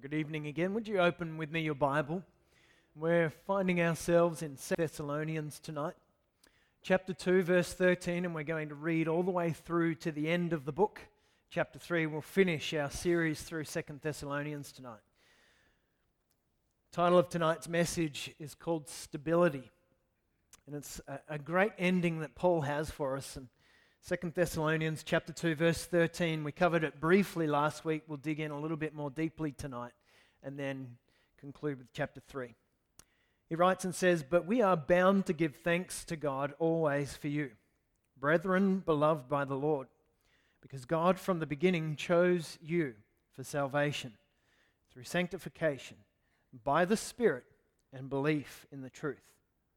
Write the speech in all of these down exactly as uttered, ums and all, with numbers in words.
Good evening again. Would you open with me your Bible? We're finding ourselves in Second Thessalonians tonight, chapter two, verse thirteen, and we're going to read all the way through to the end of the book. Chapter three, we'll finish our series through Second Thessalonians tonight. The title of tonight's message is called Stability, and it's a, a great ending that Paul has for us. And Second Thessalonians chapter two, verse thirteen, we covered it briefly last week. We'll dig in a little bit more deeply tonight and then conclude with chapter three. He writes and says, "But we are bound to give thanks to God always for you, brethren beloved by the Lord, because God from the beginning chose you for salvation through sanctification by the Spirit and belief in the truth,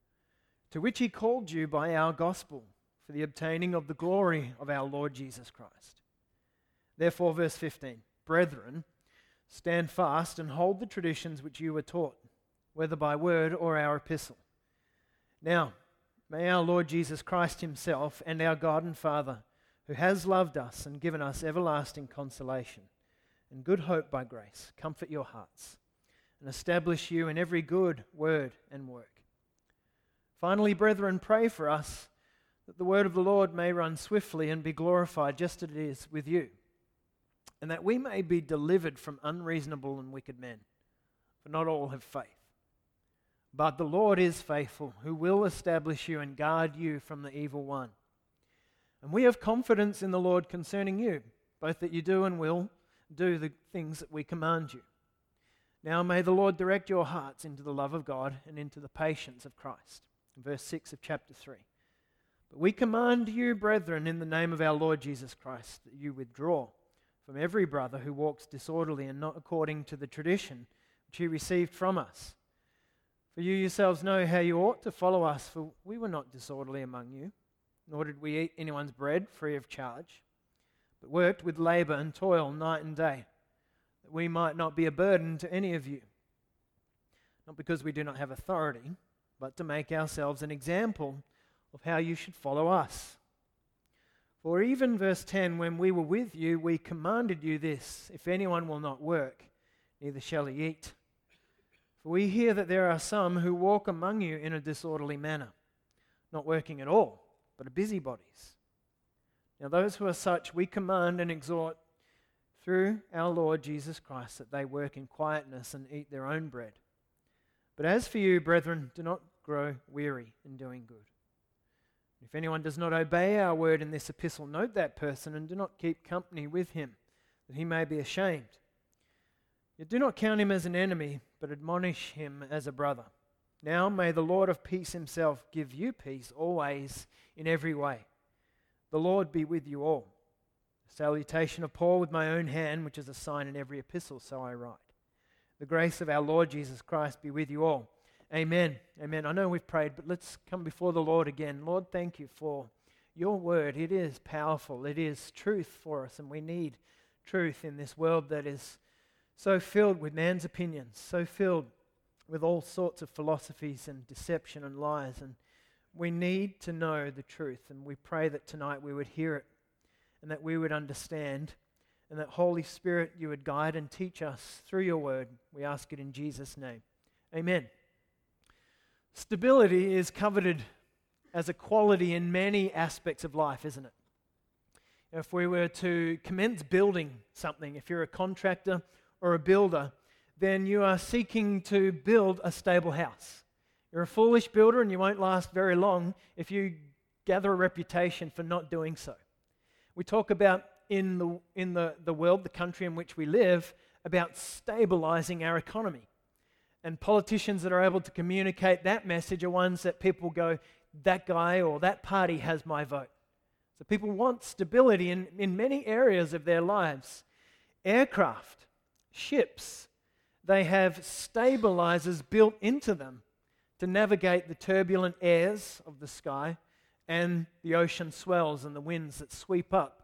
to which He called you by our gospel, for the obtaining of the glory of our Lord Jesus Christ. Therefore," verse fifteen, "brethren, stand fast and hold the traditions which you were taught, whether by word or our epistle. Now, may our Lord Jesus Christ Himself and our God and Father, who has loved us and given us everlasting consolation and good hope by grace, comfort your hearts and establish you in every good word and work. Finally, brethren, pray for us, that the word of the Lord may run swiftly and be glorified just as it is with you, and that we may be delivered from unreasonable and wicked men, for not all have faith. But the Lord is faithful, who will establish you and guard you from the evil one. And we have confidence in the Lord concerning you, both that you do and will do the things that we command you. Now may the Lord direct your hearts into the love of God and into the patience of Christ." Verse six of chapter three. "But we command you, brethren, in the name of our Lord Jesus Christ, that you withdraw from every brother who walks disorderly and not according to the tradition which he received from us. For you yourselves know how you ought to follow us, for we were not disorderly among you, nor did we eat anyone's bread free of charge, but worked with labor and toil night and day, that we might not be a burden to any of you, not because we do not have authority, but to make ourselves an example of how you should follow us. For even," verse ten, "when we were with you, we commanded you this, if anyone will not work, neither shall he eat. For we hear that there are some who walk among you in a disorderly manner, not working at all, but are busybodies. Now those who are such we command and exhort through our Lord Jesus Christ, that they work in quietness and eat their own bread. But as for you, brethren, do not grow weary in doing good. If anyone does not obey our word in this epistle, note that person and do not keep company with him, that he may be ashamed. Yet do not count him as an enemy, but admonish him as a brother. Now may the Lord of peace Himself give you peace always in every way. The Lord be with you all. The salutation of Paul with my own hand, which is a sign in every epistle, so I write. The grace of our Lord Jesus Christ be with you all. Amen. Amen. I know we've prayed, but let's come before the Lord again. Lord, thank you for your word. It is powerful. It is truth for us, and we need truth in this world that is so filled with man's opinions, so filled with all sorts of philosophies and deception and lies. And we need to know the truth, and we pray that tonight we would hear it and that we would understand, and that Holy Spirit, you would guide and teach us through your word. We ask it in Jesus' name. Amen. Stability is coveted as a quality in many aspects of life, isn't it? If we were to commence building something, if you're a contractor or a builder, then you are seeking to build a stable house. You're a foolish builder and you won't last very long if you gather a reputation for not doing so. We talk about in the in the, the world, the country in which we live, about stabilizing our economy. And politicians that are able to communicate that message are ones that people go, that guy or that party has my vote. So people want stability in, in many areas of their lives. Aircraft, ships, they have stabilizers built into them to navigate the turbulent airs of the sky and the ocean swells and the winds that sweep up.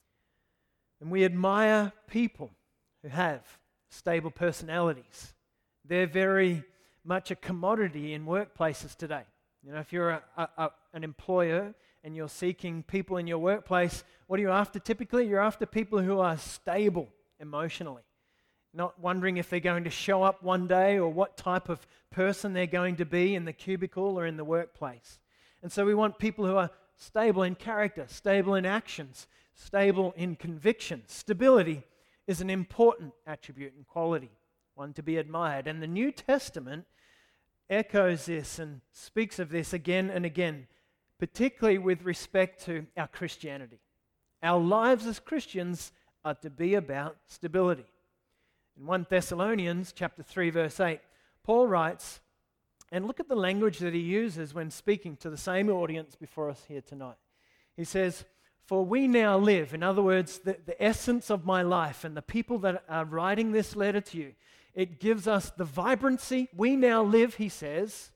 And we admire people who have stable personalities. They're very much a commodity in workplaces today. You know, if you're a, a, a, an employer and you're seeking people in your workplace, what are you after typically? You're after people who are stable emotionally. not wondering if they're going to show up one day or what type of person they're going to be in the cubicle or in the workplace. And so we want people who are stable in character, stable in actions, stable in conviction. Stability is an important attribute and quality, one to be admired. And the New Testament echoes this and speaks of this again and again, particularly with respect to our Christianity. Our lives as Christians are to be about stability. In First Thessalonians chapter three, verse eight, Paul writes, and look at the language that he uses when speaking to the same audience before us here tonight. He says, "For we now live," in other words, the, the essence of my life and the people that are writing this letter to you, it gives us the vibrancy. We now live, he says,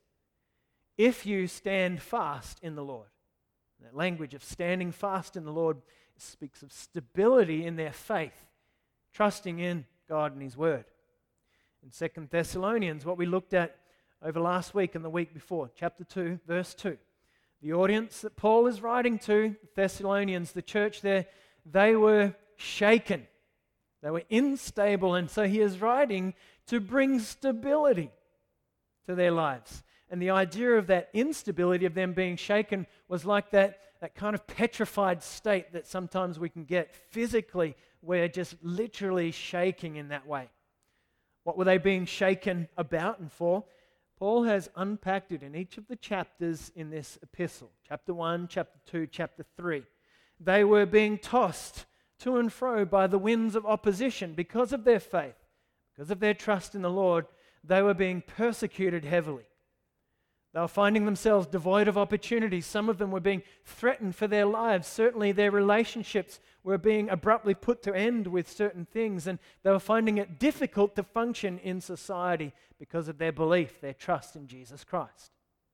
if you stand fast in the Lord. That language of standing fast in the Lord speaks of stability in their faith, trusting in God and his word. In Second Thessalonians, what we looked at over last week and the week before, chapter two, verse two, the audience that Paul is writing to, the Thessalonians, the church there, they were shaken. They were unstable, and so he is writing to bring stability to their lives. And the idea of that instability, of them being shaken, was like that, that kind of petrified state that sometimes we can get physically. We're just literally shaking in that way. What were they being shaken about and for? Paul has unpacked it in each of the chapters in this epistle. Chapter one, chapter two, chapter three. They were being tossed to and fro by the winds of opposition because of their faith, because of their trust in the Lord. They were being persecuted heavily. They were finding themselves devoid of opportunities. Some of them were being threatened for their lives. Certainly their relationships were being abruptly put to end with certain things, and they were finding it difficult to function in society because of their belief, their trust in Jesus Christ.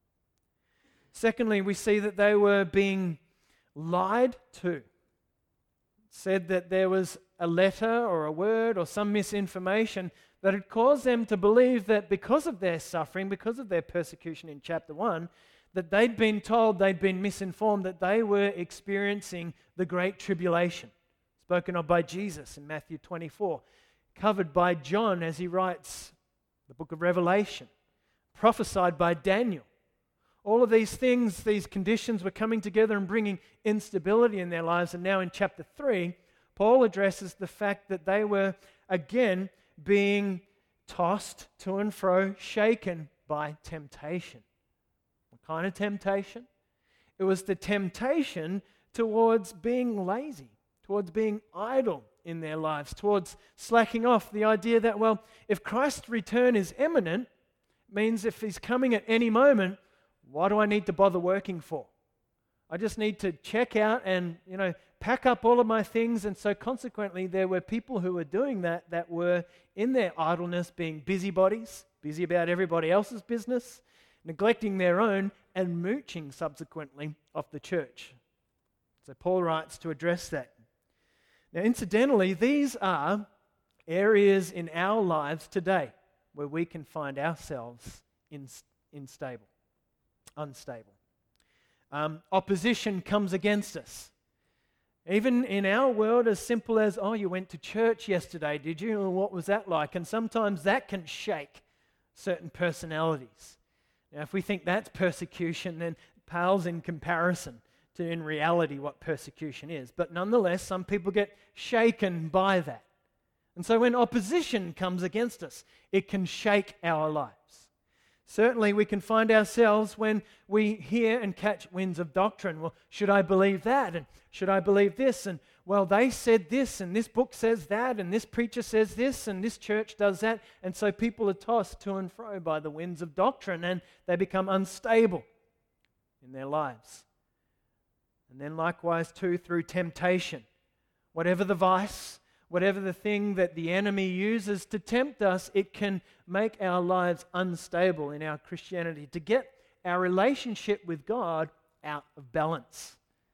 Secondly, we see that they were being lied to. It said that there was a letter or a word or some misinformation that had caused them to believe that because of their suffering, because of their persecution in chapter one, that they'd been told, they'd been misinformed, that they were experiencing the Great Tribulation, spoken of by Jesus in Matthew twenty-four, covered by John as he writes the book of Revelation, prophesied by Daniel. All of these things, these conditions were coming together and bringing instability in their lives. And now in chapter three, Paul addresses the fact that they were, again, being tossed to and fro, shaken by temptation. What kind of temptation? It was the temptation towards being lazy, towards being idle in their lives, towards slacking off. The idea that, well, if Christ's return is imminent, it means if he's coming at any moment, what do I need to bother working for? I just need to check out and, you know, pack up all of my things. And so consequently, there were people who were doing that, that were in their idleness being busybodies, busy about everybody else's business, neglecting their own, and mooching subsequently off the church. So Paul writes to address that. Now, incidentally, these are areas in our lives today where we can find ourselves in, unstable, unstable. Um, opposition comes against us. Even in our world, as simple as, oh, you went to church yesterday, did you? Or what was that like? And sometimes that can shake certain personalities. Now, if we think that's persecution, then it pales in comparison to, in reality, what persecution is. But nonetheless, some people get shaken by that. And so when opposition comes against us, it can shake our lives. Certainly, we can find ourselves when we hear and catch winds of doctrine. Well, should I believe that? And should I believe this? And, well, they said this, and this book says that, and this preacher says this, and this church does that. And so people are tossed to and fro by the winds of doctrine, and they become unstable in their lives. And then likewise, too, through temptation. Whatever the vice, whatever the thing that the enemy uses to tempt us, it can make our lives unstable in our Christianity, to get our relationship with God out of balance.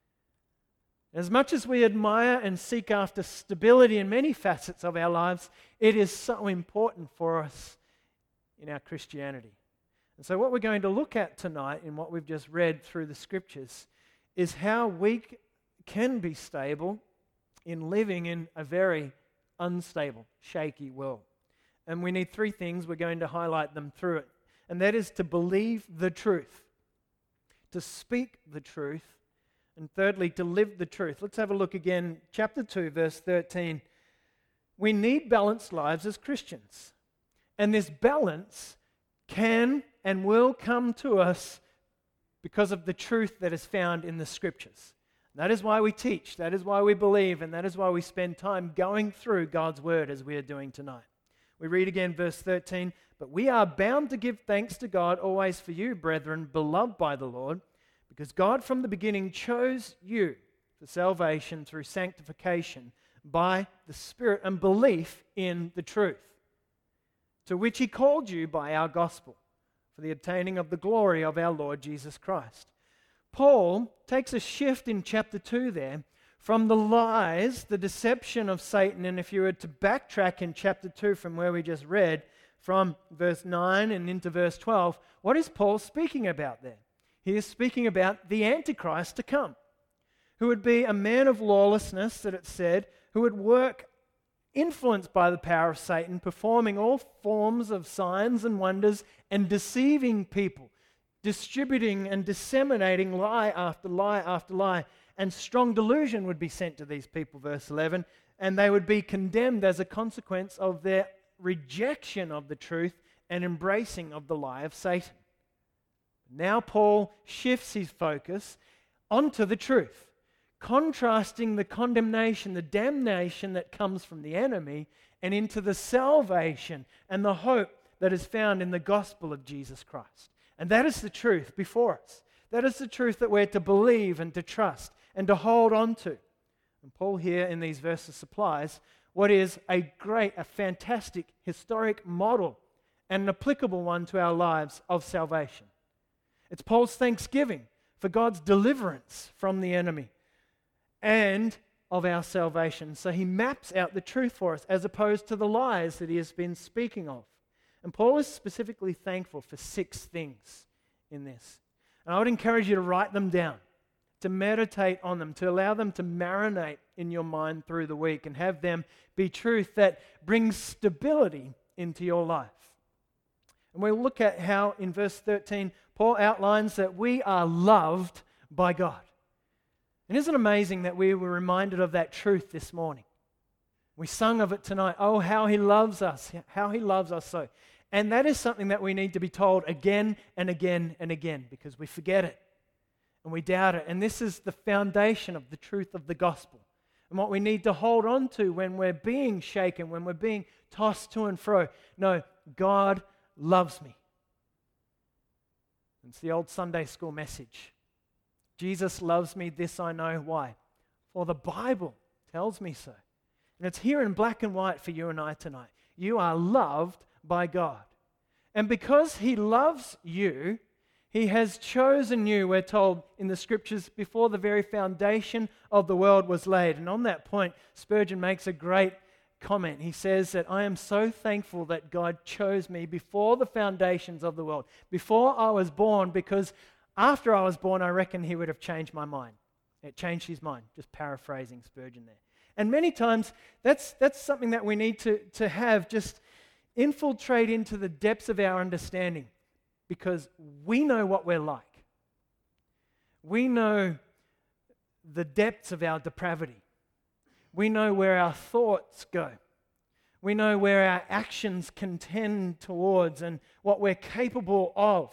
As much as we admire and seek after stability in many facets of our lives, it is so important for us in our Christianity. And so what we're going to look at tonight in what we've just read through the Scriptures is how we can be stable in living in a very unstable, shaky world. And we need three things. We're going to highlight them through it. And that is to believe the truth, to speak the truth, and thirdly, to live the truth. Let's have a look again. Chapter two, verse thirteen. We need balanced lives as Christians. And this balance can and will come to us because of the truth that is found in the Scriptures. That is why we teach, that is why we believe, and that is why we spend time going through God's Word as we are doing tonight. We read again verse thirteen, but we are bound to give thanks to God always for you, brethren, beloved by the Lord, because God from the beginning chose you for salvation through sanctification by the Spirit and belief in the truth, to which He called you by our gospel, for the obtaining of the glory of our Lord Jesus Christ. Paul takes a shift in chapter two there from the lies, the deception of Satan, and if you were to backtrack in chapter two from where we just read, from verse nine and into verse twelve, what is Paul speaking about there? He is speaking about the Antichrist to come, who would be a man of lawlessness, that it said, who would work influenced by the power of Satan, performing all forms of signs and wonders and deceiving people, distributing and disseminating lie after lie after lie. And strong delusion would be sent to these people, verse eleven, and they would be condemned as a consequence of their rejection of the truth and embracing of the lie of Satan. Now Paul shifts his focus onto the truth, contrasting the condemnation, the damnation that comes from the enemy, and into the salvation and the hope that is found in the gospel of Jesus Christ. And that is the truth before us. That is the truth that we're to believe and to trust and to hold on to. And Paul here in these verses supplies what is a great, a fantastic historic model and an applicable one to our lives of salvation. It's Paul's thanksgiving for God's deliverance from the enemy and of our salvation. So he maps out the truth for us as opposed to the lies that he has been speaking of. And Paul is specifically thankful for six things in this. And I would encourage you to write them down, to meditate on them, to allow them to marinate in your mind through the week and have them be truth that brings stability into your life. And we'll look at how in verse thirteen, Paul outlines that we are loved by God. And isn't it amazing that we were reminded of that truth this morning? We sung of it tonight. Oh, how He loves us, how He loves us so. And that is something that we need to be told again and again and again because we forget it and we doubt it. And this is the foundation of the truth of the gospel and what we need to hold on to when we're being shaken, when we're being tossed to and fro. No, God loves me. It's the old Sunday school message. Jesus loves me, this I know. Why? For the Bible tells me so. And it's here in black and white for you and I tonight. You are loved by God. And because He loves you, He has chosen you, we're told in the Scriptures, before the very foundation of the world was laid. And on that point, Spurgeon makes a great comment. He says that I am so thankful that God chose me before the foundations of the world, before I was born, because after I was born, I reckon He would have changed my mind. It changed His mind, just paraphrasing Spurgeon there. And many times, that's that's something that we need to, to have just infiltrate into the depths of our understanding, because we know what we're like. We know the depths of our depravity. We know where our thoughts go. We know where our actions can tend towards and what we're capable of.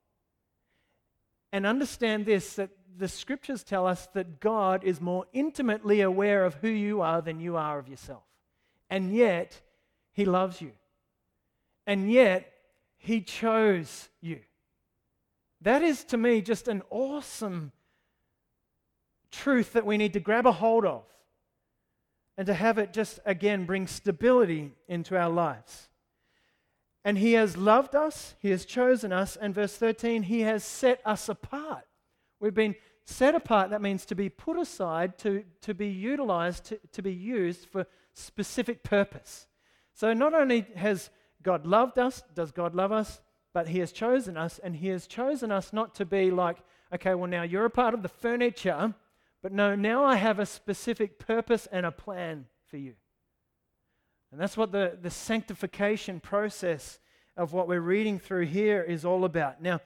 And understand this, that the Scriptures tell us that God is more intimately aware of who you are than you are of yourself. And yet, He loves you. And yet, He chose you. That is, to me, just an awesome truth that we need to grab a hold of and to have it just, again, bring stability into our lives. And He has loved us, He has chosen us, and verse thirteen, He has set us apart. We've been set apart. That means to be put aside, to, to be utilized, to, to be used for specific purpose. So not only has God loved us, does God love us, but He has chosen us, and He has chosen us not to be like, okay, well now you're a part of the furniture, but no, now I have a specific purpose and a plan for you. And that's what the, the sanctification process of what we're reading through here is all about. Now,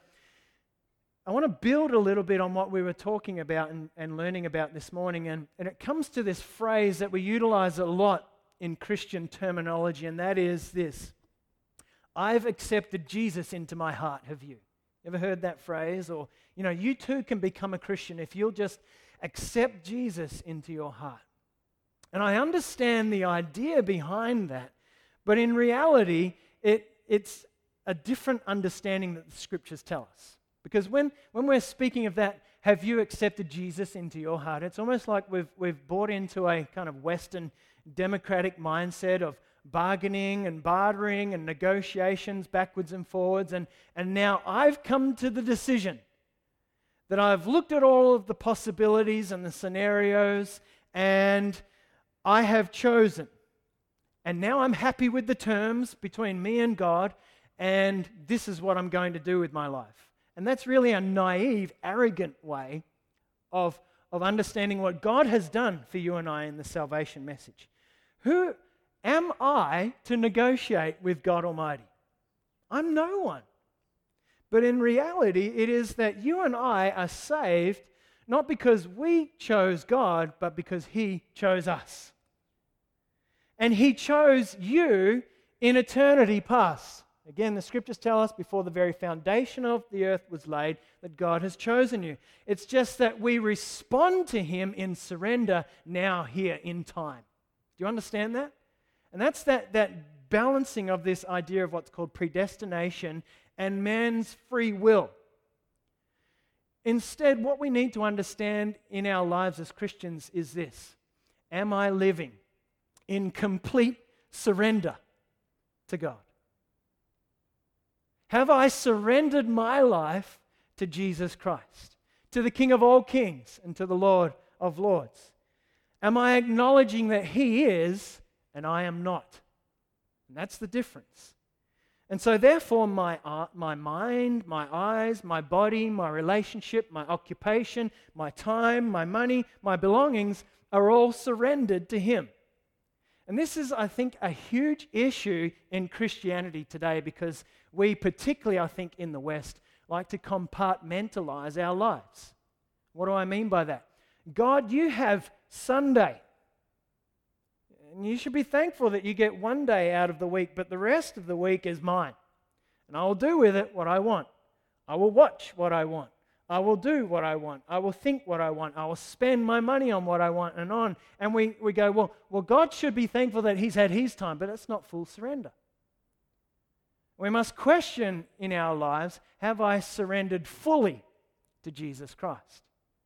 I want to build a little bit on what we were talking about and, and learning about this morning. And, and it comes to this phrase that we utilize a lot in Christian terminology, and that is this: I've accepted Jesus into my heart. Have you? Ever heard that phrase? Or, you know, you too can become a Christian if you'll just accept Jesus into your heart. And I understand the idea behind that, but in reality, it, it's a different understanding that the Scriptures tell us. Because when, when we're speaking of that, have you accepted Jesus into your heart? It's almost like we've, we've bought into a kind of Western democratic mindset of bargaining and bartering and negotiations backwards and forwards. And, and now I've come to the decision that I've looked at all of the possibilities and the scenarios, and I have chosen. And now I'm happy with the terms between me and God, and this is what I'm going to do with my life. And that's really a naive, arrogant way of, of understanding what God has done for you and I in the salvation message. Who am I to negotiate with God Almighty? I'm no one. But in reality, it is that you and I are saved not because we chose God, but because He chose us. And He chose you in eternity past. Again, the Scriptures tell us before the very foundation of the earth was laid that God has chosen you. It's just that we respond to Him in surrender now, here, in time. Do you understand that? And that's that, that balancing of this idea of what's called predestination and man's free will. Instead, what we need to understand in our lives as Christians is this: am I living in complete surrender to God? Have I surrendered my life to Jesus Christ, to the King of all kings and to the Lord of lords? Am I acknowledging that He is and I am not? And that's the difference. And so therefore my, uh, my mind, my eyes, my body, my relationship, my occupation, my time, my money, my belongings are all surrendered to Him. And this is, I think, a huge issue in Christianity today, because we, particularly, I think, in the West, like to compartmentalize our lives. What do I mean by that? God, you have Sunday. And you should be thankful that you get one day out of the week, but the rest of the week is mine. And I will do with it what I want. I will watch what I want. I will do what I want. I will think what I want. I will spend my money on what I want, and on. And we, we go, well, well, God should be thankful that He's had His time, but that's not full surrender. We must question in our lives, have I surrendered fully to Jesus Christ?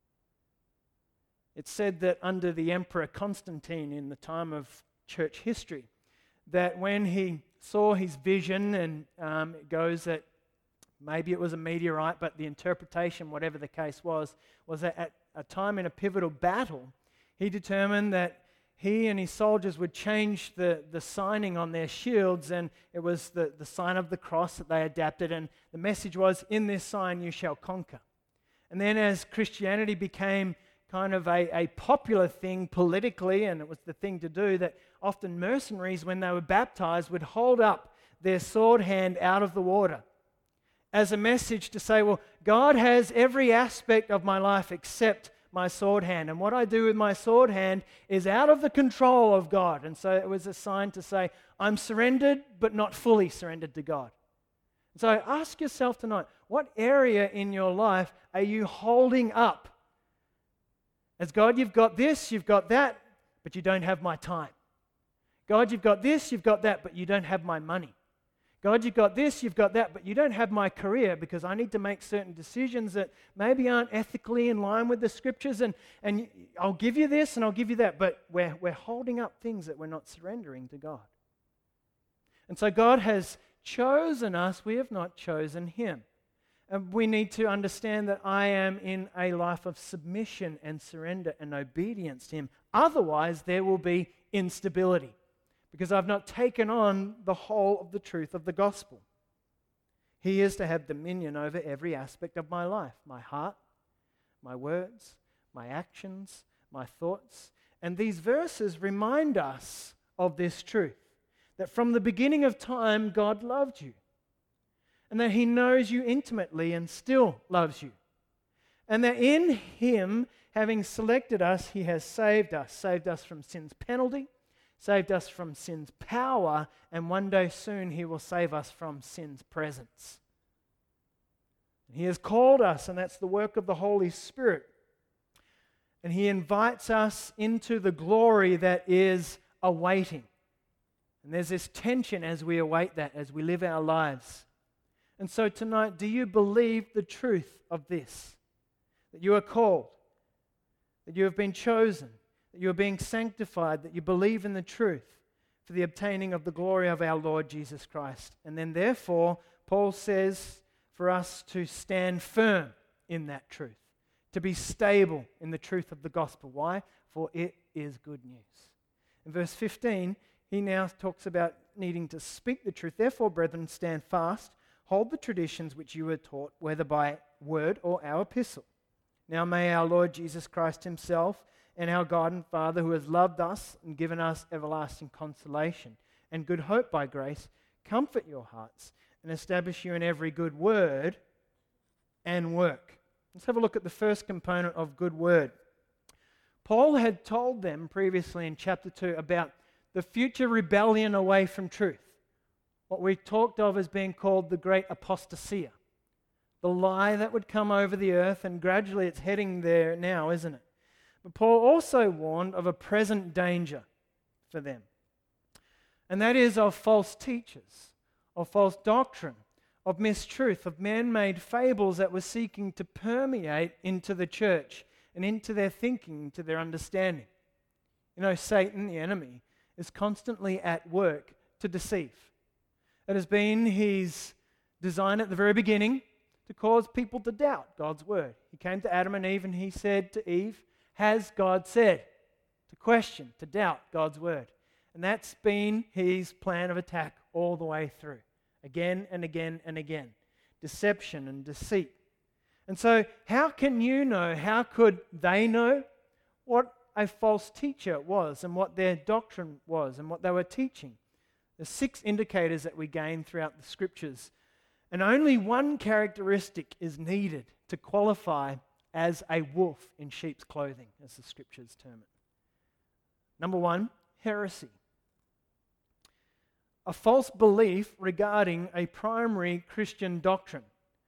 It's said that under the Emperor Constantine in the time of church history, that when he saw his vision, and um, it goes that maybe it was a meteorite, but the interpretation, whatever the case was, was that at a time in a pivotal battle, he determined that he and his soldiers would change the, the signing on their shields, and it was the, the sign of the cross that they adapted, and the message was, in this sign you shall conquer. And then as Christianity became kind of a, a popular thing politically, and it was the thing to do, that often mercenaries, when they were baptized, would hold up their sword hand out of the water as a message to say, well, God has every aspect of my life except my sword hand. And what I do with my sword hand is out of the control of God. And so it was a sign to say, I'm surrendered, but not fully surrendered to God. So ask yourself tonight, what area in your life are you holding up? As God, you've got this, you've got that, but you don't have my time. God, you've got this, you've got that, but you don't have my money. God, you've got this, you've got that, but you don't have my career, because I need to make certain decisions that maybe aren't ethically in line with the Scriptures, and, and I'll give you this and I'll give you that, but we're, we're holding up things that we're not surrendering to God. And so God has chosen us, we have not chosen Him. And we need to understand that I am in a life of submission and surrender and obedience to Him. Otherwise, there will be instability, because I've not taken on the whole of the truth of the gospel. He is to have dominion over every aspect of my life, my heart, my words, my actions, my thoughts. And these verses remind us of this truth. that from the beginning of time God loved you, and that He knows you intimately and still loves you, and that in Him, having selected us, He has saved us, saved us from sin's penalty, saved us from sin's power, and one day soon He will save us from sin's presence. He has called us, and that's the work of the Holy Spirit. And He invites us into the glory that is awaiting. And there's this tension as we await that, as we live our lives. And so tonight, do you believe the truth of this? That you are called, that you have been chosen, that you are being sanctified, that you believe in the truth for the obtaining of the glory of our Lord Jesus Christ. And then therefore, Paul says for us to stand firm in that truth, to be stable in the truth of the gospel. Why? For it is good news. In verse fifteen, he now talks about needing to speak the truth. Therefore, brethren, stand fast, hold the traditions which you were taught, whether by word or our epistle. Now may our Lord Jesus Christ Himself and our God and Father, who has loved us and given us everlasting consolation and good hope by grace, comfort your hearts and establish you in every good word and work. Let's have a look at the first component of good word. Paul had told them previously in chapter two about the future rebellion away from truth, what we talked of as being called the great apostasia, the lie that would come over the earth, and gradually it's heading there now, isn't it? But Paul also warned of a present danger for them, and that is of false teachers, of false doctrine, of mistruth, of man-made fables that were seeking to permeate into the church and into their thinking, into their understanding. You know, Satan, the enemy, is constantly at work to deceive. It has been his design at the very beginning to cause people to doubt God's word. He came to Adam and Eve and he said to Eve, "Has God said?" To question, to doubt God's word. And that's been his plan of attack all the way through. Again and again and again. Deception and deceit. And so how can you know, how could they know what a false teacher was and what their doctrine was and what they were teaching? There's six indicators that we gain throughout the scriptures. And only one characteristic is needed to qualify as a wolf in sheep's clothing, as the scriptures term it. Number one, heresy. A false belief regarding a primary Christian doctrine.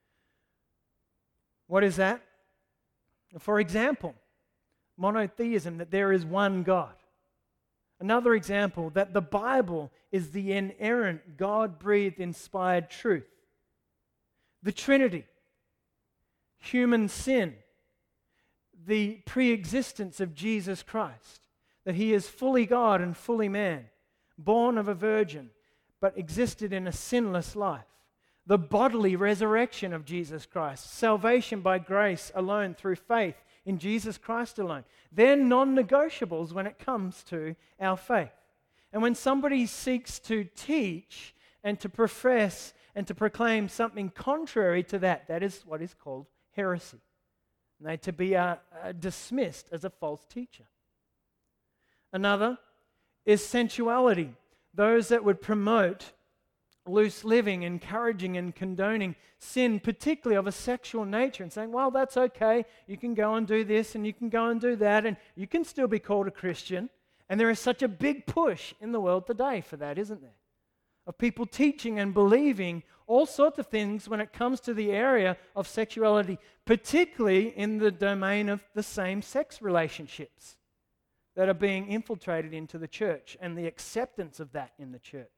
What is that? For example, monotheism, that there is one God. Another example, that the Bible is the inerrant, God-breathed, inspired truth. The Trinity, human sin, the pre-existence of Jesus Christ, that He is fully God and fully man, born of a virgin, but existed in a sinless life. The bodily resurrection of Jesus Christ, salvation by grace alone through faith in Jesus Christ alone. They're non-negotiables when it comes to our faith. And when somebody seeks to teach and to profess and to proclaim something contrary to that, that is what is called heresy. And they're to be uh, uh, dismissed as a false teacher. Another is sensuality. Those that would promote loose living, encouraging and condoning sin, particularly of a sexual nature, and saying, well, that's okay, you can go and do this and you can go and do that, and you can still be called a Christian. And there is such a big push in the world today for that, isn't there? Of people teaching and believing all sorts of things when it comes to the area of sexuality, particularly in the domain of the same-sex relationships that are being infiltrated into the church and the acceptance of that in the church.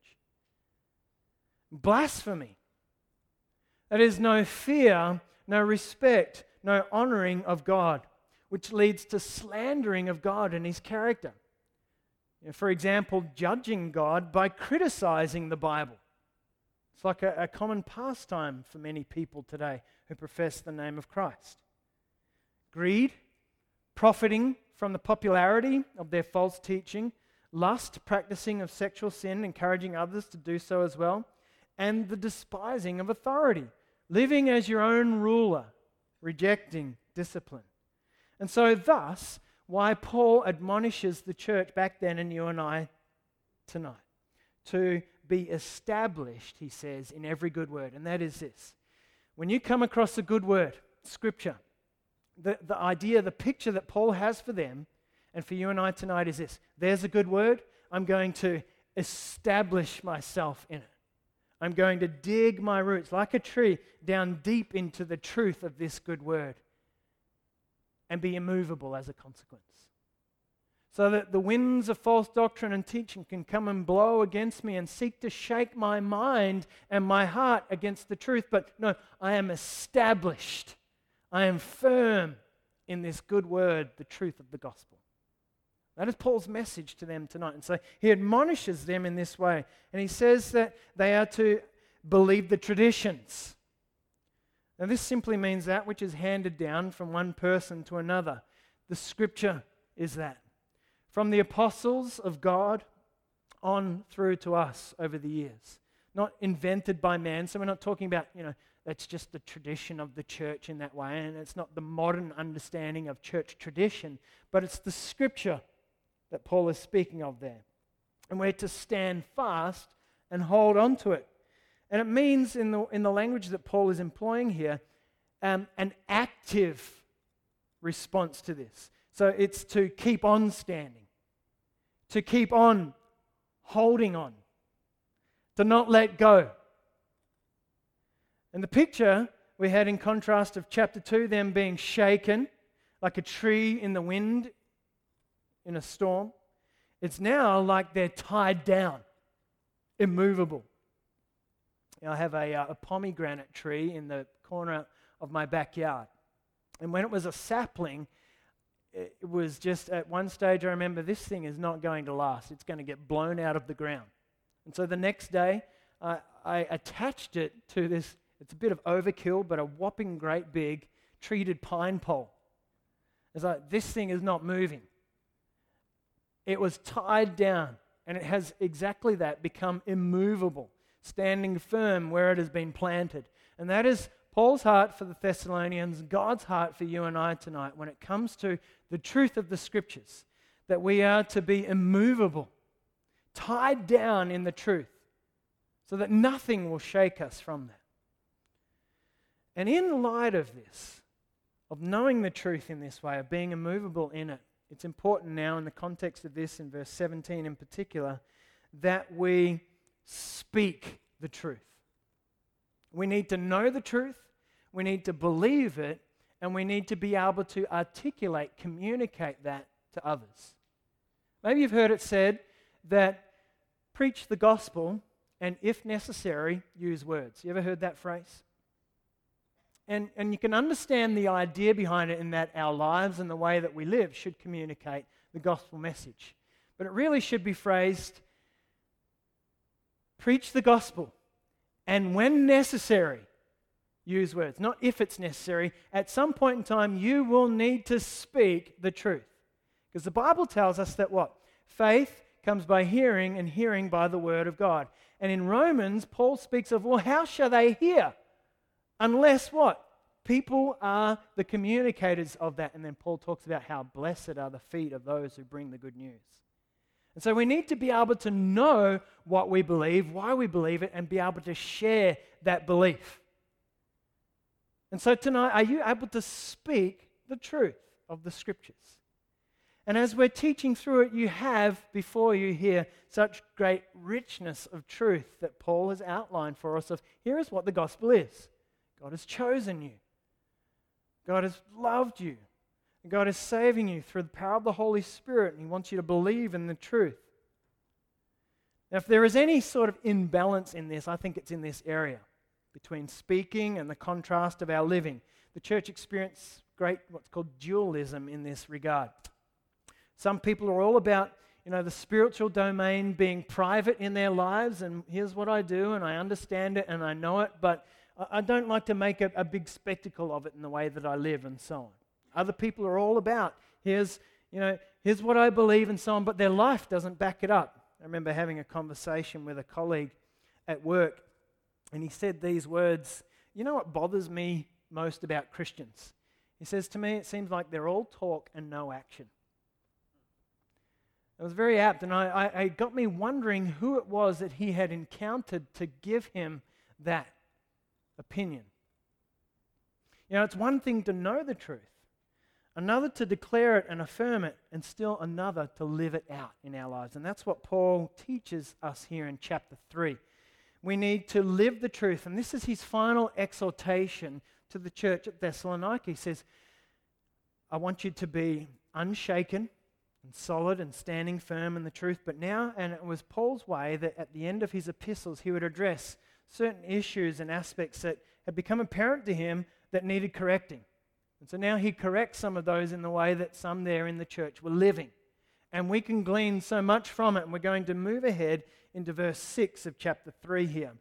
Blasphemy. That is no fear, no respect, no honoring of God, which leads to slandering of God and His character. You know, for example, judging God by criticizing the Bible. It's like a, a common pastime for many people today who profess the name of Christ. Greed, profiting from the popularity of their false teaching, lust, practicing of sexual sin, encouraging others to do so as well, and the despising of authority, living as your own ruler, rejecting discipline. And so thus, why Paul admonishes the church back then and you and I tonight, to be established, he says, in every good word. And that is this. When you come across a good word, Scripture, the, the idea, the picture that Paul has for them and for you and I tonight is this. There's a good word. I'm going to establish myself in it. I'm going to dig my roots like a tree down deep into the truth of this good word and be immovable as a consequence. So that the winds of false doctrine and teaching can come and blow against me and seek to shake my mind and my heart against the truth. But no, I am established. I am firm in this good word, the truth of the gospel. That is Paul's message to them tonight. And so he admonishes them in this way. And he says that they are to believe the traditions. Now this simply means that which is handed down from one person to another. The Scripture is that. From the apostles of God on through to us over the years. Not invented by man. So we're not talking about, you know, that's just the tradition of the church in that way. And it's not the modern understanding of church tradition. But it's the Scripture that Paul is speaking of there. And we're to stand fast and hold on to it. And it means, in the, in the language that Paul is employing here, um, an active response to this. So it's to keep on standing, to keep on holding on, to not let go. And the picture we had in contrast of chapter two, them being shaken like a tree in the wind in a storm, it's now like they're tied down, immovable. I have a, uh, a pomegranate tree in the corner of my backyard. And when it was a sapling, it was just at one stage, I remember, this thing is not going to last. It's going to get blown out of the ground. And so the next day, uh, I attached it to this, it's a bit of overkill, but a whopping great big treated pine pole. It's like, this thing is not moving. It was tied down, and it has exactly that, become immovable, standing firm where it has been planted. And that is Paul's heart for the Thessalonians, God's heart for you and I tonight when it comes to the truth of the Scriptures, that we are to be immovable, tied down in the truth, so that nothing will shake us from that. And in light of this, of knowing the truth in this way, of being immovable in it, it's important now in the context of this, in verse seventeen in particular, that we speak the truth. We need to know the truth, we need to believe it, and we need to be able to articulate, communicate that to others. Maybe you've heard it said that preach the gospel and, if necessary, use words. You ever heard that phrase? And, and you can understand the idea behind it in that our lives and the way that we live should communicate the gospel message. But it really should be phrased, preach the gospel, and when necessary, use words. Not if it's necessary. At some point in time, you will need to speak the truth. Because the Bible tells us that what? Faith comes by hearing, and hearing by the word of God. And in Romans, Paul speaks of, well, how shall they hear? Unless what? People are the communicators of that. And then Paul talks about how blessed are the feet of those who bring the good news. And so we need to be able to know what we believe, why we believe it, and be able to share that belief. And so tonight, are you able to speak the truth of the Scriptures? And as we're teaching through it, you have before you here such great richness of truth that Paul has outlined for us of, here is what the gospel is. God has chosen you. God has loved you. God is saving you through the power of the Holy Spirit, and He wants you to believe in the truth. Now, if there is any sort of imbalance in this, I think it's in this area between speaking and the contrast of our living. The church experienced great, what's called dualism in this regard. Some people are all about, you know, the spiritual domain being private in their lives, and here's what I do, and I understand it, and I know it, but I don't like to make a, a big spectacle of it in the way that I live, and so on. Other people are all about, here's, you know, here's what I believe, and so on, but their life doesn't back it up. I remember having a conversation with a colleague at work, and he said these words, you know what bothers me most about Christians? He says, to me, it seems like they're all talk and no action. It was very apt, and I, I, it got me wondering who it was that he had encountered to give him that opinion. You know, it's one thing to know the truth, another to declare it and affirm it, and still another to live it out in our lives. And that's what Paul teaches us here in chapter three. We need to live the truth, and this is his final exhortation to the church at Thessalonica. He says, I want you to be unshaken and solid and standing firm in the truth. But now, and it was Paul's way that at the end of his epistles he would address certain issues and aspects that had become apparent to him that needed correcting. And so now he corrects some of those in the way that some there in the church were living. And we can glean so much from it. And we're going to move ahead into verse six of chapter three here.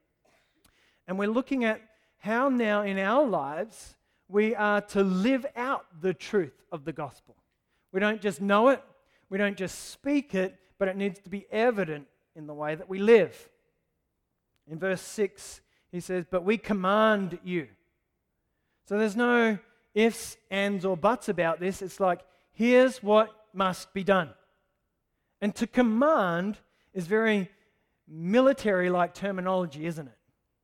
And we're looking at how now in our lives we are to live out the truth of the gospel. We don't just know it, we don't just speak it, but it needs to be evident in the way that we live. In verse six, he says, but we command you. So there's no ifs, ands, or buts about this. It's like, here's what must be done. And to command is very military-like terminology, isn't it?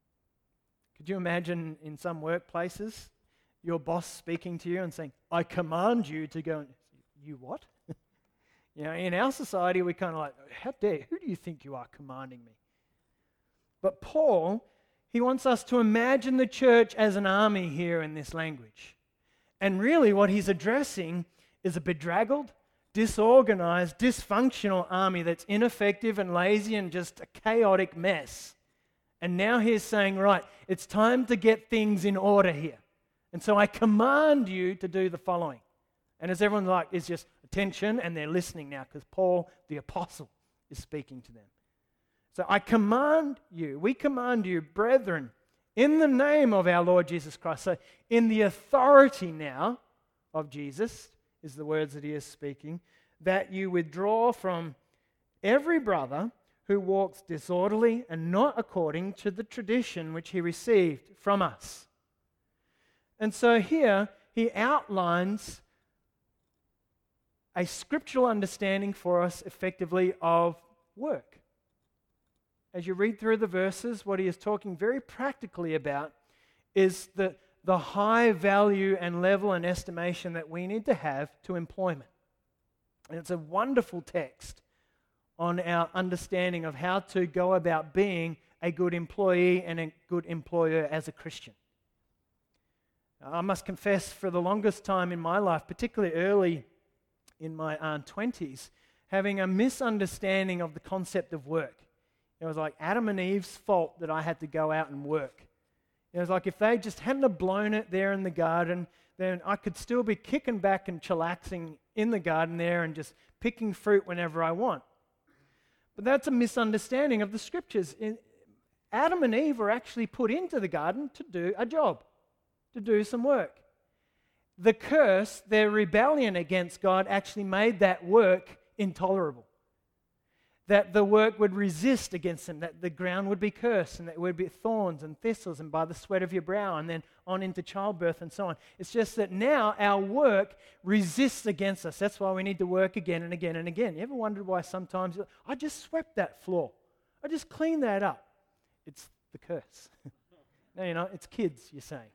Could you imagine in some workplaces your boss speaking to you and saying, I command you to go, and you what? You know, in our society, we kind of like, how dare, who do you think you are commanding me? But Paul, he wants us to imagine the church as an army here in this language. And really what he's addressing is a bedraggled, disorganized, dysfunctional army that's ineffective and lazy and just a chaotic mess. And now he's saying, right, it's time to get things in order here. And so I command you to do the following. And as everyone's like, is just attention, and they're listening now because Paul, the apostle, is speaking to them. So I command you, we command you, brethren, in the name of our Lord Jesus Christ. So in the authority now of Jesus, is the words that he is speaking, that you withdraw from every brother who walks disorderly and not according to the tradition which he received from us. And so here he outlines a scriptural understanding for us effectively of work. As you read through the verses, what he is talking very practically about is the, the high value and level and estimation that we need to have to employment. And it's a wonderful text on our understanding of how to go about being a good employee and a good employer as a Christian. I must confess, for the longest time in my life, particularly early in my uh, twenties, having a misunderstanding of the concept of work. It was like Adam and Eve's fault that I had to go out and work. It was like if they just hadn't have blown it there in the garden, then I could still be kicking back and chillaxing in the garden there and just picking fruit whenever I want. But that's a misunderstanding of the scriptures. Adam and Eve were actually put into the garden to do a job, to do some work. The curse, their rebellion against God, actually made that work intolerable. That the work would resist against them, that the ground would be cursed, and that there would be thorns and thistles, and by the sweat of your brow, and then on into childbirth and so on. It's just that now our work resists against us. That's why we need to work again and again and again. You ever wondered why sometimes, I just swept that floor, I just cleaned that up? It's the curse. No, you're not. It's kids, you're saying.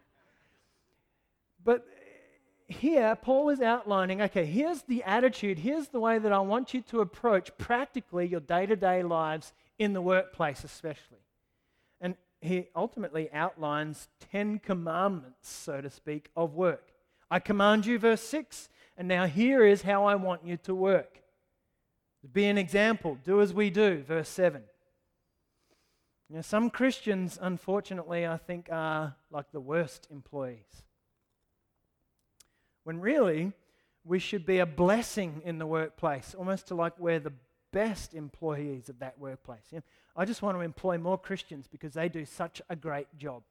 But here, Paul is outlining, okay, here's the attitude, here's the way that I want you to approach practically your day-to-day lives in the workplace especially. And he ultimately outlines ten commandments, so to speak, of work. I command you, verse six, and now here is how I want you to work. Be an example, do as we do, verse seven. Now, some Christians, unfortunately, I think are like the worst employees. When really, we should be a blessing in the workplace, almost to like we're the best employees of that workplace. You know, I just want to employ more Christians because they do such a great job.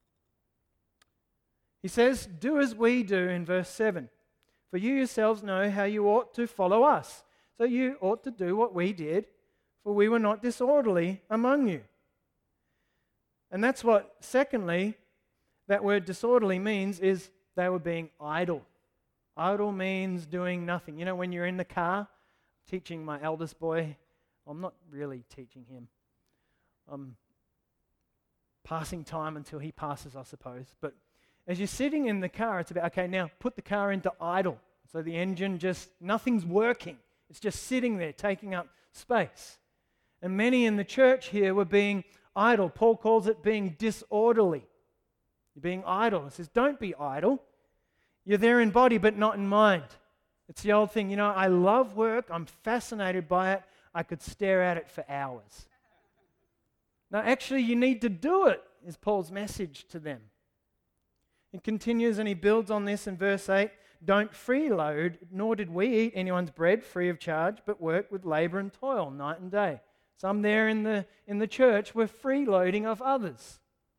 He says, do as we do in verse seven. For you yourselves know how you ought to follow us. So you ought to do what we did, for we were not disorderly among you. And that's what, secondly, that word disorderly means is they were being idle. Idle means doing nothing. You know, when you're in the car teaching my eldest boy. I'm not really teaching him. I'm passing time until he passes, I suppose. But as you're sitting in the car, it's about, okay, now put the car into idle. So the engine just, nothing's working. It's just sitting there, taking up space. And many in the church here were being idle. Paul calls it being disorderly. You're being idle. He says, don't be idle. You're there in body, but not in mind. It's the old thing, you know, I love work. I'm fascinated by it. I could stare at it for hours. Now, actually, you need to do it, is Paul's message to them. He continues and he builds on this in verse eight. Don't freeload, nor did we eat anyone's bread free of charge, but work with labor and toil night and day. Some there in the, in the church were freeloading of others.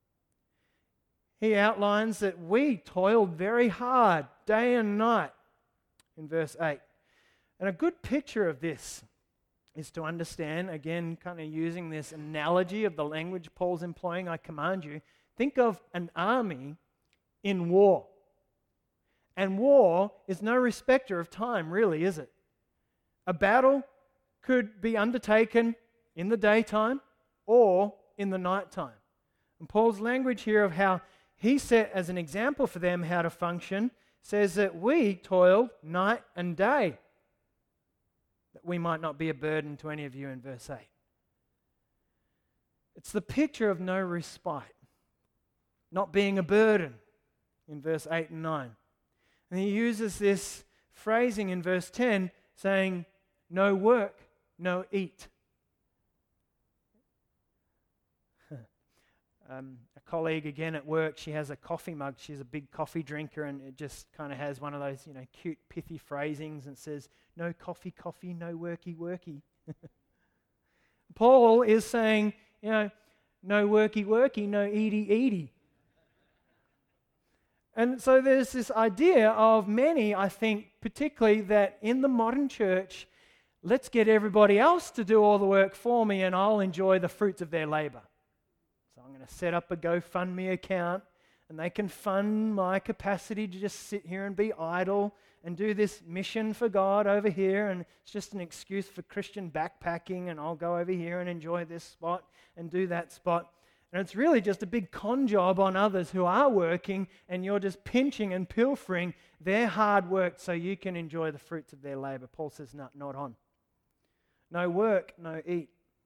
He outlines that we toiled very hard, day and night, in verse eight. And a good picture of this is to understand, again, kind of using this analogy of the language Paul's employing, I command you, think of an army in war. And war is no respecter of time, really, is it? A battle could be undertaken in the daytime or in the nighttime. And Paul's language here of how he set as an example for them how to function says that we toiled night and day, that we might not be a burden to any of you in verse eight. It's the picture of no respite, not being a burden in verse eight and nine. And he uses this phrasing in verse ten saying, no work, no eat. um, a colleague again at work, she has a coffee mug. She's a big coffee drinker, and it just kind of has one of those, you know, cute, pithy phrasings and says, no coffee, coffee, no worky, worky. Paul is saying, you know, no worky, worky, no eaty, eaty. And so there's this idea of many, I think, particularly that in the modern church, let's get everybody else to do all the work for me and I'll enjoy the fruits of their labor. So I'm going to set up a GoFundMe account and they can fund my capacity to just sit here and be idle and do this mission for God over here, and it's just an excuse for Christian backpacking, and I'll go over here and enjoy this spot and do that spot. And it's really just a big con job on others who are working, and you're just pinching and pilfering their hard work so you can enjoy the fruits of their labor. Paul says, no, not on. No work, no eat.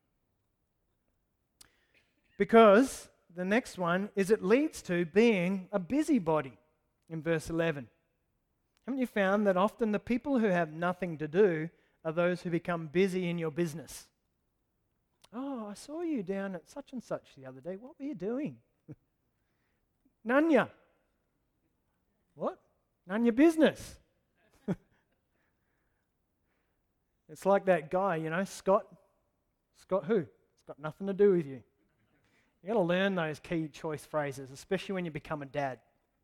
Because the next one is it leads to being a busybody in verse eleven. Haven't you found that often the people who have nothing to do are those who become busy in your business? Oh, I saw you down at such and such the other day. What were you doing? None ya. What? None your business. It's like that guy, you know, Scott. Scott who? It's got nothing to do with you. You've got to learn those key choice phrases, especially when you become a dad.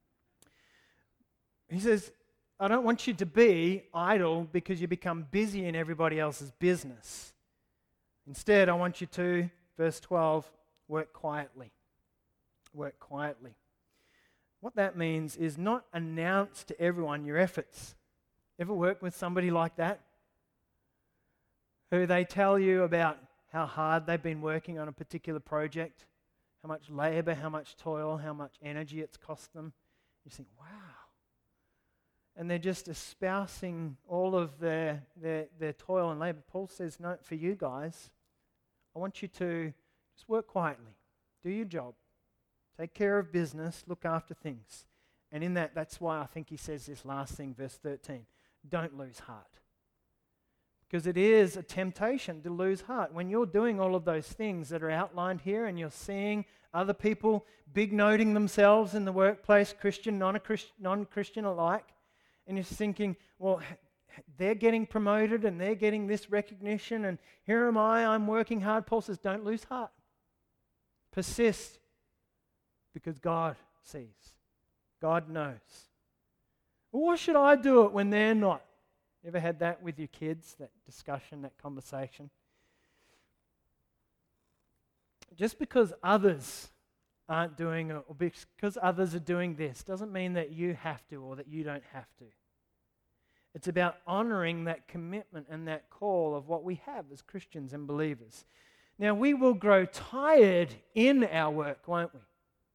He says, I don't want you to be idle because you become busy in everybody else's business. Instead, I want you to, verse twelve, work quietly. Work quietly. What that means is not announce to everyone your efforts. Ever work with somebody like that? Who they tell you about how hard they've been working on a particular project, how much labor, how much toil, how much energy it's cost them. You think, wow. And they're just espousing all of their, their, their toil and labor. Paul says, no, for you guys, I want you to just work quietly. Do your job. Take care of business. Look after things. And in that, that's why I think he says this last thing, verse thirteen. Don't lose heart. Because it is a temptation to lose heart. When you're doing all of those things that are outlined here and you're seeing other people big noting themselves in the workplace, Christian, non-Christian alike, and you're thinking, well, they're getting promoted and they're getting this recognition, and here am I, I'm working hard. Paul says, don't lose heart. Persist, because God sees. God knows. Well, why should I do it when they're not? You ever had that with your kids, that discussion, that conversation? Just because others aren't doing it, or because others are doing this, doesn't mean that you have to or that you don't have to. It's about honoring that commitment and that call of what we have as Christians and believers. Now, we will grow tired in our work, won't we?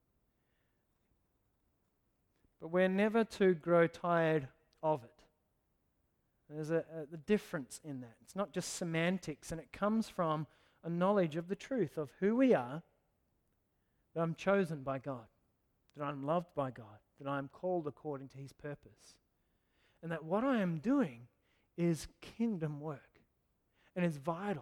But we're never to grow tired of it. There's a, a the difference in that. It's not just semantics, and it comes from a knowledge of the truth of who we are, that I'm chosen by God, that I'm loved by God, that I'm called according to His purpose, and that what I am doing is kingdom work, and is vital.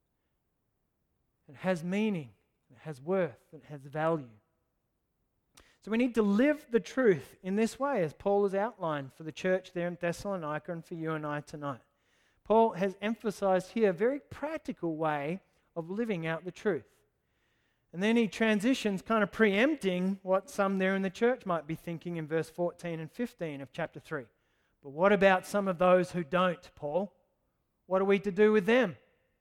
It has meaning, it has worth, it has value. So we need to live the truth in this way, as Paul has outlined for the church there in Thessalonica and for you and I tonight. Paul has emphasized here a very practical way of living out the truth. And then he transitions, kind of preempting what some there in the church might be thinking in verse fourteen and fifteen of chapter three. But what about some of those who don't, Paul? What are we to do with them?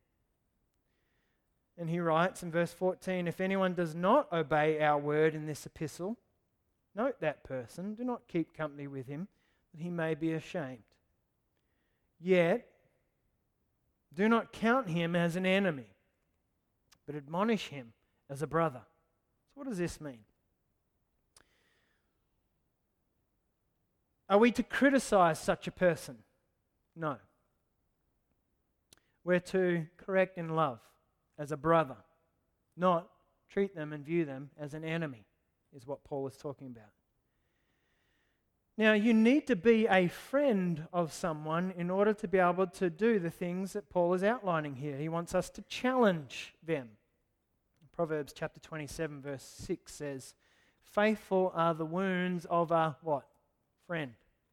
And he writes in verse fourteen, if anyone does not obey our word in this epistle, note that person, do not keep company with him, that he may be ashamed. Yet, do not count him as an enemy, but admonish him as a brother. So what does this mean? Are we to criticize such a person? No. We're to correct in love as a brother, not treat them and view them as an enemy, is what Paul is talking about. Now, you need to be a friend of someone in order to be able to do the things that Paul is outlining here. He wants us to challenge them. Proverbs chapter twenty-seven verse six says, faithful are the wounds of a what? Friend.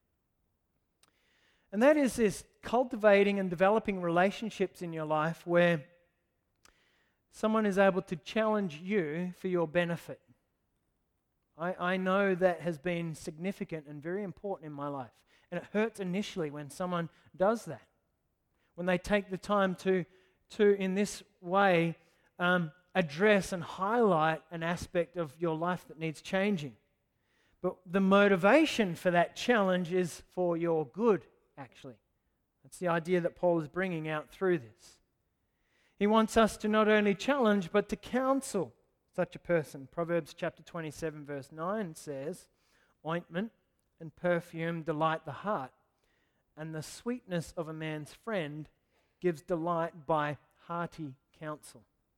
And that is this cultivating and developing relationships in your life where someone is able to challenge you for your benefit. I, I know that has been significant and very important in my life. And it hurts initially when someone does that. When they take the time to, to in this way, um, address and highlight an aspect of your life that needs changing. But the motivation for that challenge is for your good, actually. That's the idea that Paul is bringing out through this. He wants us to not only challenge, but to counsel such a person. Proverbs chapter twenty-seven verse nine says, ointment and perfume delight the heart, and the sweetness of a man's friend gives delight by hearty counsel.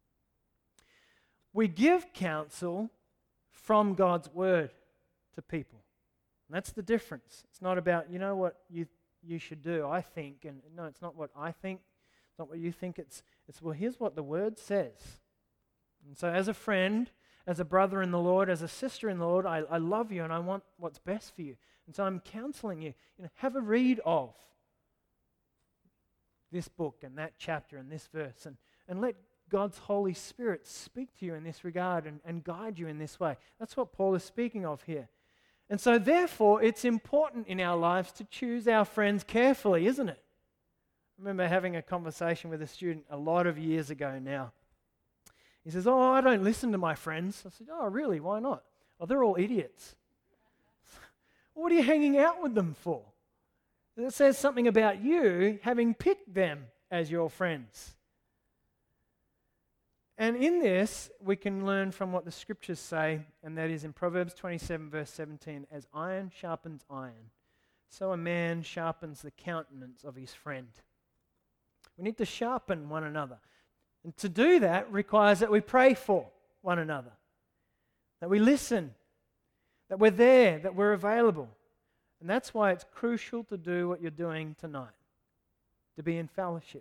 We give counsel from God's word to people. And that's the difference. It's not about, you know what you you should do, I think, and no, it's not what I think, it's not what you think, it's, it's well, here's what the word says. And so as a friend, as a brother in the Lord, as a sister in the Lord, I, I love you and I want what's best for you. And so I'm counseling you, you know, have a read of this book and that chapter and this verse, and, and let God's Holy Spirit speak to you in this regard and, and guide you in this way. That's what Paul is speaking of here. And so therefore, it's important in our lives to choose our friends carefully, isn't it? I remember having a conversation with a student a lot of years ago now. He says, oh, I don't listen to my friends. I said, oh, really? Why not? Oh, they're all idiots. What are you hanging out with them for? It says something about you having picked them as your friends. And in this, we can learn from what the scriptures say, and that is in Proverbs twenty-seven, verse seventeen, as iron sharpens iron, so a man sharpens the countenance of his friend. We need to sharpen one another. And to do that requires that we pray for one another, that we listen, that we're there, that we're available. And that's why it's crucial to do what you're doing tonight, to be in fellowship.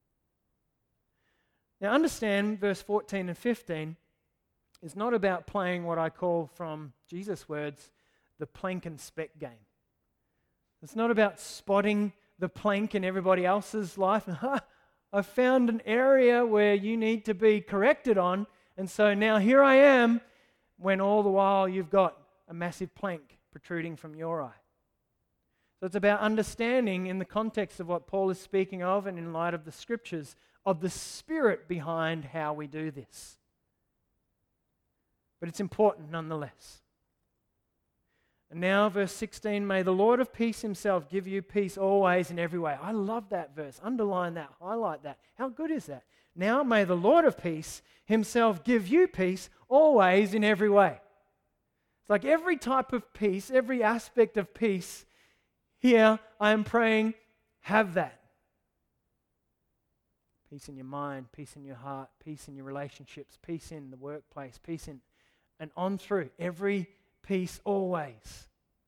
Now understand, verse fourteen and fifteen is not about playing what I call, from Jesus' words, the plank and speck game. It's not about spotting the plank in everybody else's life. I've found an area where you need to be corrected on, and so now here I am, when all the while you've got a massive plank protruding from your eye. So it's about understanding, in the context of what Paul is speaking of and in light of the scriptures, of the spirit behind how we do this. But it's important nonetheless. And now, verse sixteen, may the Lord of peace himself give you peace always in every way. I love that verse. Underline that. Highlight that. How good is that? Now, may the Lord of peace himself give you peace always in every way. It's like every type of peace, every aspect of peace, here I am praying, have that. Peace in your mind, peace in your heart, peace in your relationships, peace in the workplace, peace in, and on through every peace always.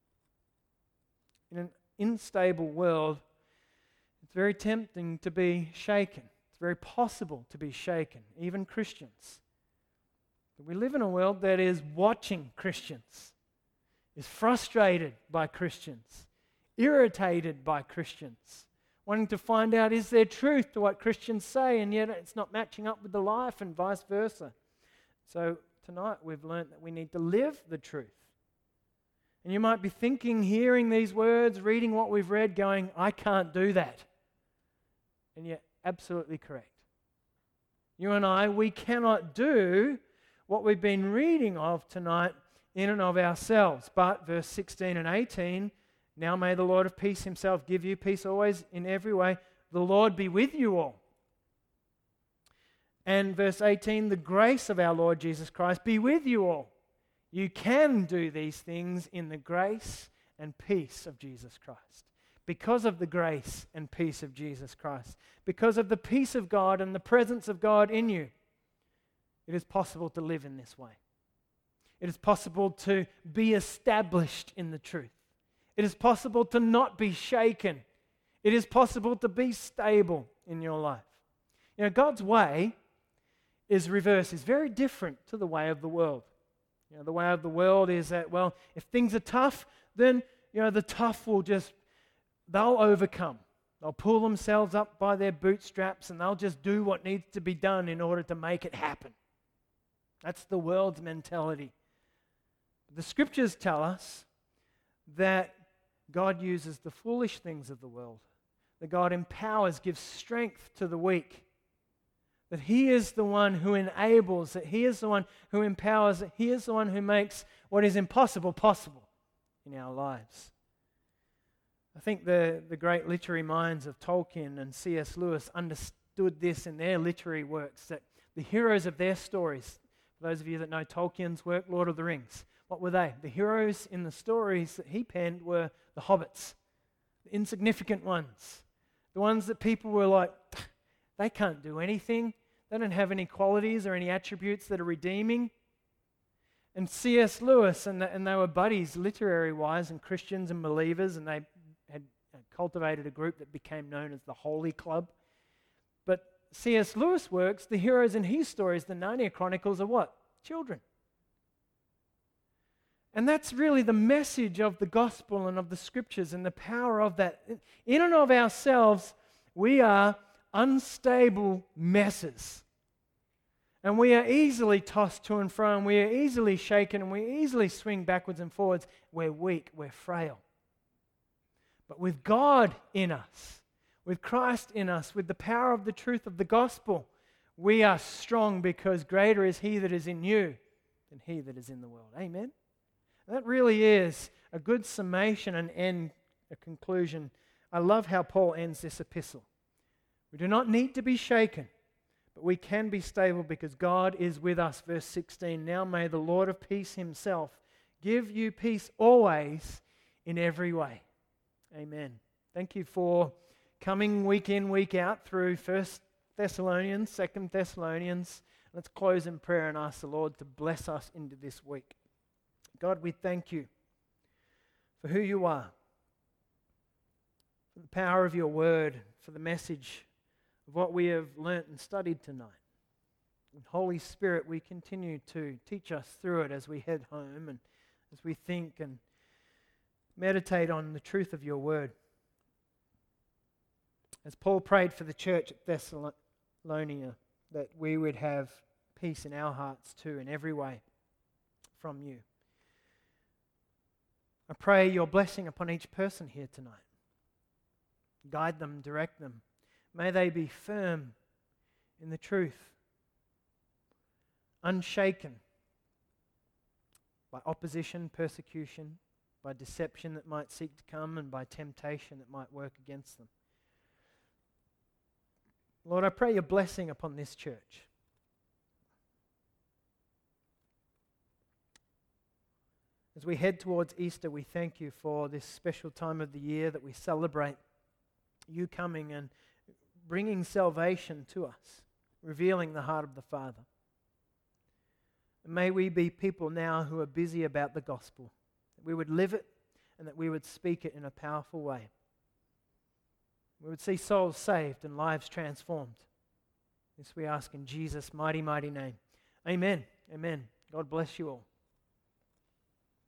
In an unstable world, it's very tempting to be shaken. It's very possible to be shaken, even Christians. But we live in a world that is watching Christians, is frustrated by Christians, irritated by Christians, wanting to find out, is there truth to what Christians say, and yet it's not matching up with the life, and vice versa. So tonight we've learned that we need to live the truth. And you might be thinking, hearing these words, reading what we've read, going, I can't do that. And yet, absolutely correct. You and I, we cannot do what we've been reading of tonight in and of ourselves. But verse sixteen and eighteen, now may the Lord of peace himself give you peace always in every way. The Lord be with you all. And verse eighteen, the grace of our Lord Jesus Christ be with you all. You can do these things in the grace and peace of Jesus Christ. Because of the grace and peace of Jesus Christ, because of the peace of God and the presence of God in you, it is possible to live in this way. It is possible to be established in the truth. It is possible to not be shaken. It is possible to be stable in your life. You know, God's way is reverse, is very different to the way of the world. You know, the way of the world is that, well, if things are tough, then, you know, the tough will just, they'll overcome. They'll pull themselves up by their bootstraps and they'll just do what needs to be done in order to make it happen. That's the world's mentality. The scriptures tell us that God uses the foolish things of the world, that God empowers, gives strength to the weak, that He is the one who enables, that He is the one who empowers, that He is the one who makes what is impossible possible in our lives. I think the, the great literary minds of Tolkien and C S Lewis understood this in their literary works, that the heroes of their stories, for those of you that know Tolkien's work, Lord of the Rings, what were they? The heroes in the stories that he penned were the hobbits, the insignificant ones, the ones that people were like, they can't do anything. They don't have any qualities or any attributes that are redeeming. And C S Lewis, and, the, and they were buddies literary-wise and Christians and believers, and they had cultivated a group that became known as the Holy Club. But C S Lewis works, the heroes in his stories, the Narnia Chronicles, are what? Children. And that's really the message of the gospel and of the scriptures and the power of that. In and of ourselves, we are unstable messes. And we are easily tossed to and fro, and we are easily shaken, and we easily swing backwards and forwards. We're weak, we're frail. But with God in us, with Christ in us, with the power of the truth of the gospel, we are strong, because greater is He that is in you than he that is in the world. Amen? And that really is a good summation and end, a conclusion. I love how Paul ends this epistle. We do not need to be shaken, but we can be stable because God is with us. Verse sixteen, now may the Lord of peace Himself give you peace always in every way. Amen. Thank you for coming week in, week out through First Thessalonians, Second Thessalonians. Let's close in prayer and ask the Lord to bless us into this week. God, we thank You for who You are, for the power of Your word, for the message of what we have learnt and studied tonight. And Holy Spirit, we continue to teach us through it as we head home and as we think and meditate on the truth of Your word. As Paul prayed for the church at Thessalonica, that we would have peace in our hearts too, in every way, from You. I pray Your blessing upon each person here tonight. Guide them, direct them. May they be firm in the truth, unshaken by opposition, persecution, by deception that might seek to come, and by temptation that might work against them. Lord, I pray your blessing upon this church. As we head towards Easter, we thank you for this special time of the year that we celebrate you coming and bringing salvation to us, revealing the heart of the Father. And may we be people now who are busy about the gospel, that we would live it and that we would speak it in a powerful way. We would see souls saved and lives transformed. This we ask in Jesus' mighty, mighty name. Amen. Amen. God bless you all.